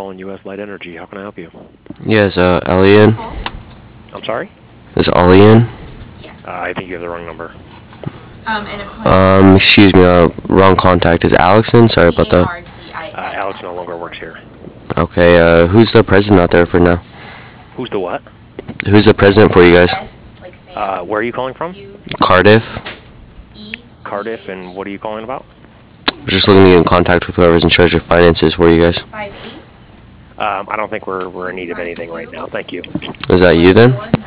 calling U.S. Light Energy. How can I help you? Yes, Ellie in? I'm sorry? Is Ollie in? I think you have the wrong number. Excuse me, wrong contact. Is Alex in? Sorry about that. Alex no longer works here. Okay, who's the president out there for now? Who's the what? Who's the president for you guys? Where are you calling from? Cardiff? Cardiff, and what are you calling about? We're just looking to get in contact with whoever's in charge of finances for you guys. I don't think we're in need of anything right now. Thank you. Is that you then?